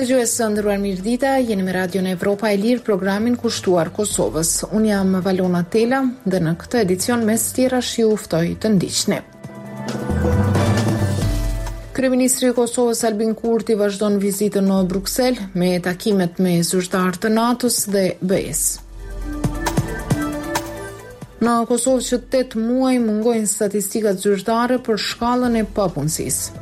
Dëgjues së nderuar, mirëdita, jeni me Radion Evropa e Lirë, programin kushtuar Kosovës. Unë jam Valona Tela dhe në këtë edicion mes tjerash ju ftoj të ndiqni. Kryeministri i Kosovës Albin Kurti vazhdon vizitën në Bruksel me takimet me zyrtarë të NATO-s dhe BE-s. Në Kosovë që 8 muaj mungojnë statistikat zyrtare për shkallën e papunësisë.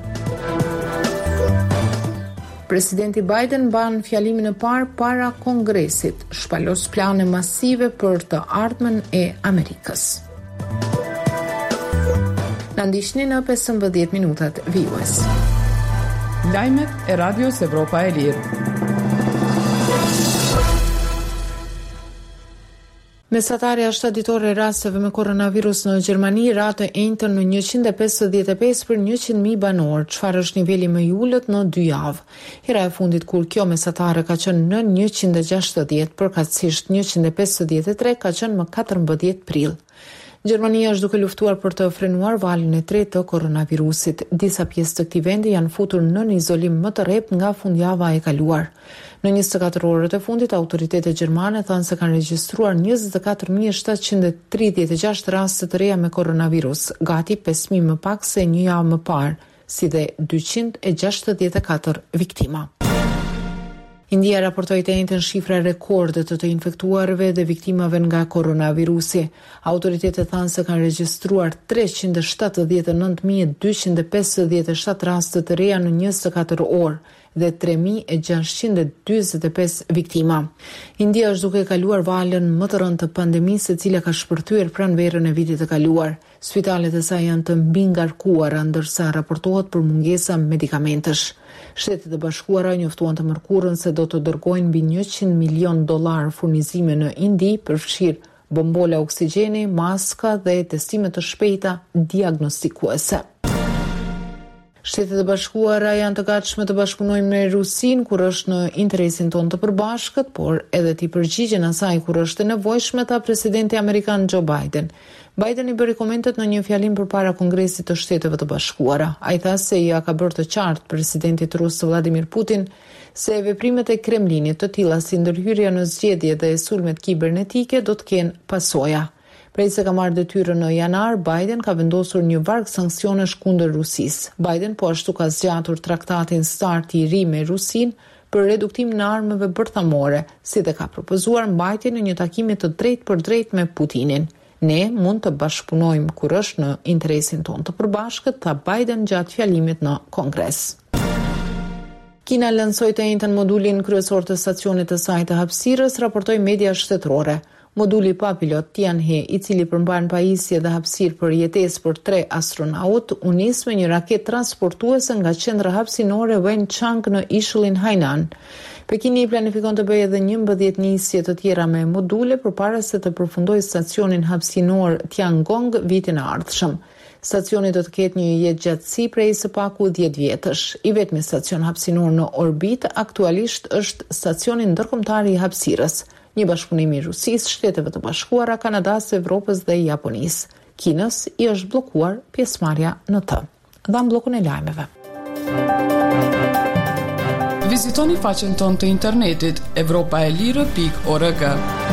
Presidenti Biden ban fjalimin e parë para Kongresit, shpalos plane masive për të ardhmen e Amerikës. Na ndiqni në 15 minutat vijues. Lajmet e Radios Evropa e Lirë. Mesatarja 7 ditore e rasteve me koronavirus në Gjermani ratë e njëjtën në 155 për 100.000 banor, çfarë është niveli më i ulët në 2 javë. Hera e fundit kur kjo mesatare ka qenë në 160, përkatësisht 153 ka qenë më 14 prill. Gjermania është duke luftuar për të frenuar valin e tretë të koronavirusit. Disa pjesë të këtij vendi janë futur në izolim më të rreptë nga fundjava e kaluar. Në 24 orët e fundit, autoritetet gjermane thanë se kanë regjistruar 24.736 raste të reja me koronavirus, gati 5.000 më pak se një javë më parë, si dhe 264 viktima. India raportoi të njëjtën shifra rekorde të infektuarve dhe viktimave nga koronavirusi. Autoritetet thanë se kanë regjistruar 379.257 raste të reja në 24 orë dhe 3.645 viktima. India është duke kaluar valën më të rëndë të pandemisë, e cila ka shpërthyer pranverën e vitit të kaluar. Spitalet e saj janë të mbingarkuara, ndërsa raportohet për mungesa medikamentesh. Shtetet e Bashkuara njoftuan të mërkurën se do të dërgojnë mbi $100 milion furnizime në Indi, përfshirë bombola oksigjeni, maska dhe testime të shpejta diagnostikuese. Shtetet e Bashkuara janë të gatshme të bashkëpunojnë me Rusinë kur është në interesin tonë të përbashkët, por edhe të përgjigjen asaj kur është e nevojshme, tha presidenti amerikan Joe Biden. Biden i bëri komentet në një fjalim përpara Kongresit të Shteteve të Bashkuara. Ai tha se ja ka bërë të qartë presidentit rus Vladimir Putin se veprimet e Kremlinit të tilla si ndërhyrja në zgjedhje dhe sulmet kibernetike do të kenë pasoja. Prej se ka marrë detyrën në janar, Biden ka vendosur një varg sanksionesh kundër Rusisë. Biden po ashtu ka zgjatur traktatin START i ri me Rusinë për reduktim në armëve bërthamore, si dhe ka propozuar mbajtjen e një takimi të drejtë për drejtë me Putinin. Ne mund të bashkëpunojmë kur është në interesin tonë të përbashkët, tha Biden gjatë fjalimit në Kongres. Kina lansoi të njëjtën modulin kryesor të stacionit të saj të hapësirës, raportoi media shtetërore. Moduli pa pilot Tianhe, i cili përmban pajisje dhe hapësirë për jetesë për 3 astronaut, u nis me një raketë transportuese nga qendra hapësinore Wenchang në ishullin Hainan. Pekini planifikon të bëjë edhe 11 nisje të tjera me module përpara se të përfundojë stacionin hapësinor Tiangong vitin e ardhshëm. Stacioni do të ketë një jetë gjatësi prej së paku 10 vjetësh. I vetmi stacion hapësinor në orbitë aktualisht është stacioni ndërkombëtar i hapësirës, një bashkëpunim i Rusisë, Shteteve të Bashkuara, Kanadas, Evropës dhe Japonisë. Kinës i është bllokuar pjesëmarrja në të. Dham bllokun e lajmeve. Vizitoni faqen tonë të internetit evropaelire.org.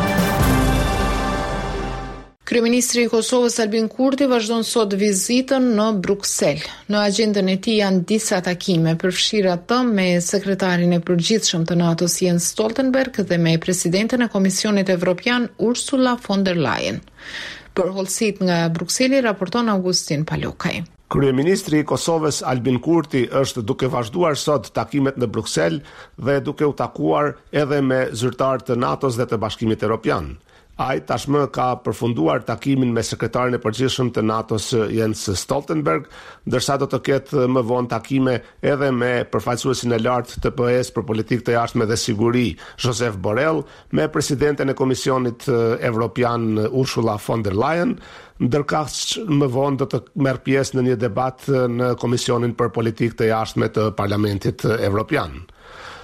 Kryeministri i Kosovës Albin Kurti vazhdon sot vizitën në Bruksel. Në agjendën e tij janë disa takime, përfshirë atë me sekretarin e përgjithshëm të NATO-s Jens Stoltenberg dhe me presidenten e Komisionit Evropian Ursula von der Leyen. Për hollësit nga Brukseli raporton Augustin Palokaj. Kryeministri i Kosovës Albin Kurti është duke vazhduar sot takimet në Bruksel dhe duke u takuar edhe me zyrtarë të NATO-s dhe të Bashkimit Evropian. Ai tashmë ka përfunduar takimin me sekretarin e përgjithshëm të NATO-s Jens Stoltenberg, ndërsa do të ketë më vonë takime edhe me përfaqësuesin e lartë të BE-s për politikë të jashtme dhe siguri, Josep Borrell, me presidenten e Komisionit Evropian Ursula von der Leyen, ndërkaq më vonë do të merr pjesë në një debat në Komisionin për politikë të jashtme të Parlamentit Evropian.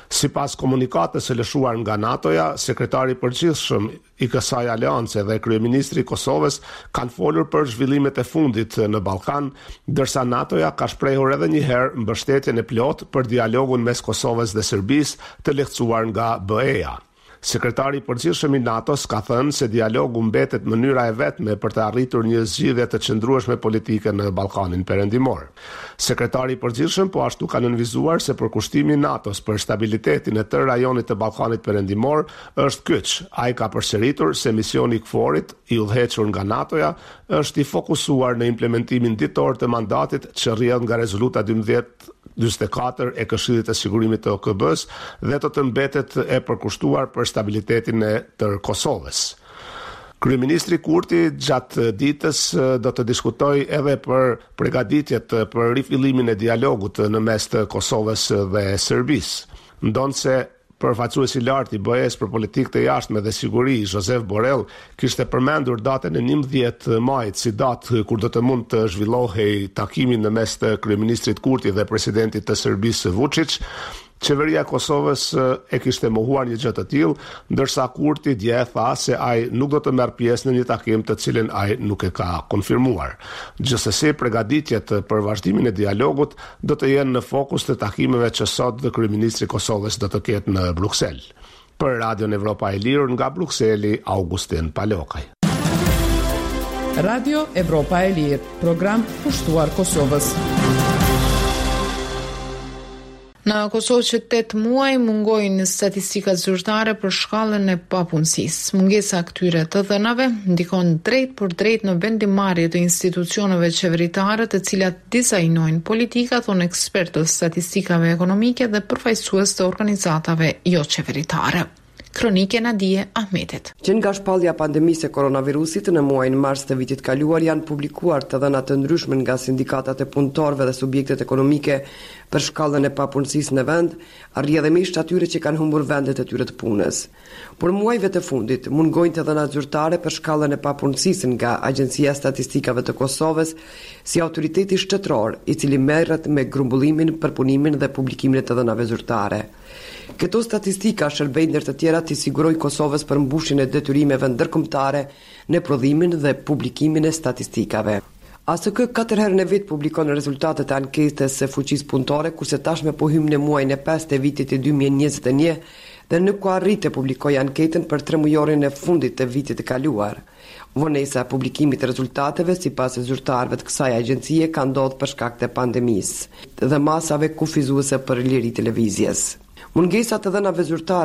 Sipas komunikatës së lëshuar nga NATO-ja, sekretari i përgjithshëm i kësaj aleance dhe kryeministri i Kosovës kanë folur për zhvillimet e fundit në Ballkan, ndërsa NATO-ja ka shprehur edhe një herë mbështetjen e plotë për dialogun mes Kosovës dhe Serbisë të lehtësuar nga BE-ja. Sekretari i përgjithshëm i NATO-s ka thënë se dialogu mbetet mënyra e vetme për të arritur një zgjidhje të qëndrueshme politike në Ballkanin Perëndimor. Sekretari i përgjithshëm po ashtu ka nënvizuar se përkushtimi i NATO-s për stabilitetin e tërë rajonit të Ballkanit Perëndimor është kyç. Ai ka përsëritur se misioni i KFOR-it i udhëhequr nga NATO-ja është i fokusuar në implementimin ditor të mandatit që rrjedh nga rezoluta 1244 e Këshillit të Sigurimit të OKB-s dhe të mbetet e përkushtuar për stabilitetin e tërë Kosovës. Kryeministri Kurti gjatë ditës do të diskutojë edhe për përgatitjet për rifillimin e dialogut në mes të Kosovës dhe Serbisë. Ndonse përfaqësuesi i lartë i BE-s për politikë të jashtme dhe siguri, Josep Borrell, kishte përmendur datën e 11 majit si datë kur do të mund të zhvillohej takimi në mes të kryeministrit Kurti dhe presidentit të Serbisë Vučić. Qeveria e Kosovës e kishte mohuar një gjë të tillë, ndërsa Kurti dje tha se ai nuk do të merr pjesë në një takim të cilin ai nuk e ka konfirmuar. Gjithsesi, përgatitjet për vazhdimin e dialogut do të jenë në fokus të takimeve që sot kryeministri i Kosovës do të ketë në Bruksel. Për Radion Evropa e Lirë nga Brukseli, Augustin Palokaj. Radio Evropa e Lirë, program pushtuar Kosovës. Në Kosovë që 8 muaj mungojnë statistikat zyrtare për shkallën e papunësisë. Mungesa këtyre të dhënave ndikon drejt për drejt në vendimarrje të institucioneve qeveritare të cilat dizajnojnë politika, thonë ekspertët statistikave ekonomike dhe përfaqësues të organizatave jo qeveritare. Kronike Nadije Ahmetit. Që nga shpallja pandemisë e koronavirusit në muajin mars të vitit kaluar janë publikuar të dhëna të ndryshme nga sindikatat e punëtorëve dhe subjektet ekonomike për shkallën e papunësisë në vend, rrjedhimisht atyre që kanë humbur vendet e tyre të punës. Por muajve të fundit mungojnë të dhëna zyrtare për shkallën e papunësisë nga Agjencia e Statistikave të Kosovës si autoriteti shtetëror i cili merret me grumbullimin, përpunimin dhe publikimin e të dhënave zyrtare. Këto statistika shërbejnë ndër të tjera të sigurojnë Kosovës për mbushjen e detyrimeve ndërkombëtare në prodhimin dhe publikimin e statistikave. ASK 4 herë në vit publikon rezultatet e anketës së fuqisë punëtore, kurse tashmë po hym në muajin e 5 të vitit të 2021 dhe nuk ka arritë të publikojë anketën për 3 mujorin e fundit të vitit të kaluar. Vonesa e publikimit të rezultateve sipas zyrtarëve të kësaj agjencie ka ndodhur për shkak të pandemisë dhe masave kufizuese për liri televizjes. Mungesa të dhënave zyrtare